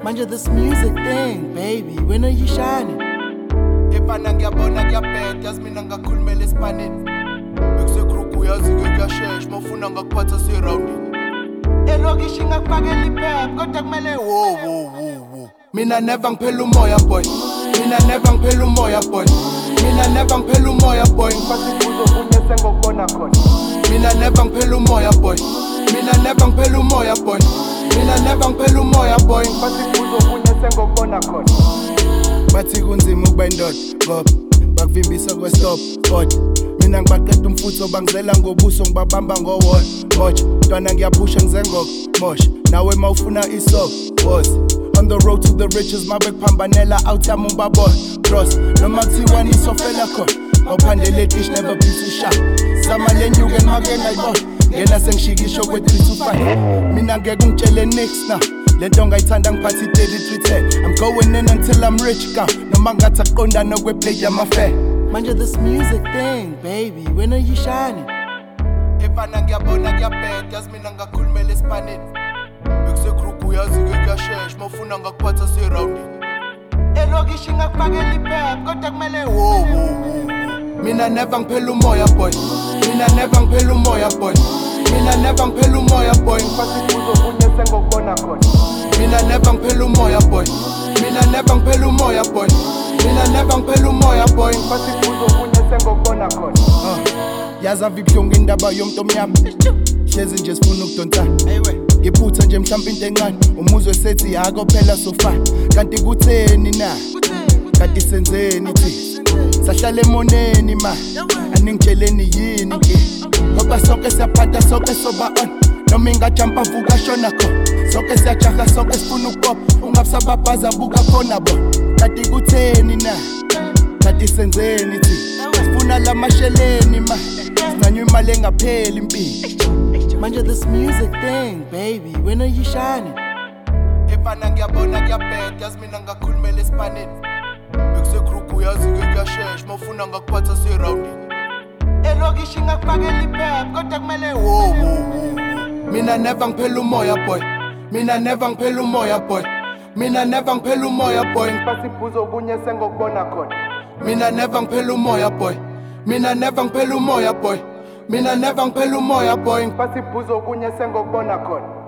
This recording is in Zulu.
Manje this music thing, baby, when are you shining? Efana ngiyabona kuyabheda yazi mina ngakhulumela esipanini bekusegroup uyazi-ke kuyashesha mawufuna ngakuphatha siroundini elokishi ngakufakela iphepha kodwa kumele wo mina never ngiphela umoya boy mina never ngiphela umoya boy mina never ngiphela umoya boy ngifasa ibuzo kunye sengokubona khona mina never ngiphela umoya boy mina never ngiphela umoya boy mina never ngiphela umoya boy ngifasa ibuzo kunye sengokubona khona bathi kunzima ukuba indoda ngoba bakuvimbisa kwestop kodwa mina ngibaqeda umfutho bangizela ngobuso ngibabamba ngowall moja ntwana ngiyaphusha ngizengokmosha nawe mawufuna isop was on the road to the riches mabe kuphambanela out yami ubabona cross noma kuthiwani isofela khona awuphandele dish never be too sharp zama lenyuke make ngayibona ngena sengishikisho kwe-325 mina ngeke ungitshele next now lento ngayithanda ngiphathi 3310 I'm going in until I'm rich ka noma ngathi aqondana kweplate yamafair Manje this music thing, baby, when are you shining? efana ngiyabona kuyabheda yazi mina ngakhulumela esipanini bekusegroup uyazi-ke kuyashesha mawufuna ngakuphatha siroundini elokishi ngakufakela iphepha kodwa kumele wo mina never ngiphela umoya boy mina never ngiphela umoya boy mina never ngiphela umoya boy ngifasa ibuzo kunye sengokubona khona mina never ngiphela umoya boy mina never ngiphela umoya boy mina never ngiphela umoya boy ngifasa ibuzo kunye sengokubona khona yazi avibuhlungu indaba yomuntu omnyama hlezi nje sifuna ukudonsana ngiphutha nje mhlawumbe into encane umuzwe sethi yako phela sofana kanti kutheni na kanti senzeni thi sahlala emoneni ma aningitsheleni yini ke ngoba sonke siyaphatha sonke soba on noma ingajampa vuka shona khona sonke siyajaha sonke sifuna ukupopha ungabusababhaza buka khona bo kanti kutheni na kanti senzeni thi sifuna la masheleni ma sinanywa imali engapheli impilo Manje this music thing, baby, when are you shining? efana ngiyabona kuyabheda yazi mina ngakhulumela esipanini bekusegroup uyazi-ke kuyashesha mawufuna ngakuphatha siroundini elokishi ngakufakela iphepha kodwa kumele wo mina never ngiphela umoya boy mina never ngiphela umoya boy mina never ngiphela umoya boy ngifasa ibuzo kunye sengokubona khona mina never ngiphela umoya boy mina never ngiphela umoya boy mina never ngiphela umoya boy ngifasa ibuzo kunye sengokubona khona